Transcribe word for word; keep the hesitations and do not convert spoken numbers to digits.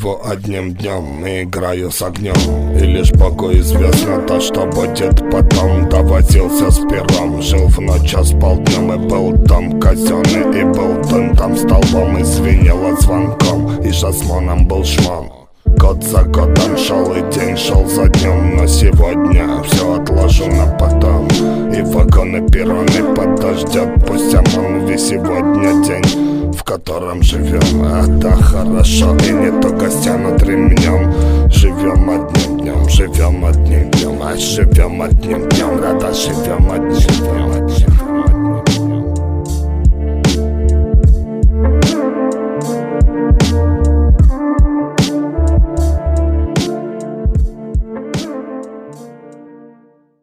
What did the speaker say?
Живу одним днем и играю с огнем, и лишь Богу известно то, что будет потом. Довозился с пером, жил в ночь, а спал днем. И был дом казенный, и был дым там столбом, и звенело звонком, и жасмоном был шмон. Год за годом шел, и день шел за днем, но сегодня все отложу на потом. И вагоны, перроны подождет, пусть ОМОН, ведь сегодня день, в котором живем. Это хорошо, и не только стянут ремнем. Живем одним днем, живем одним днем, а живем одним днем, рада живем одним днем.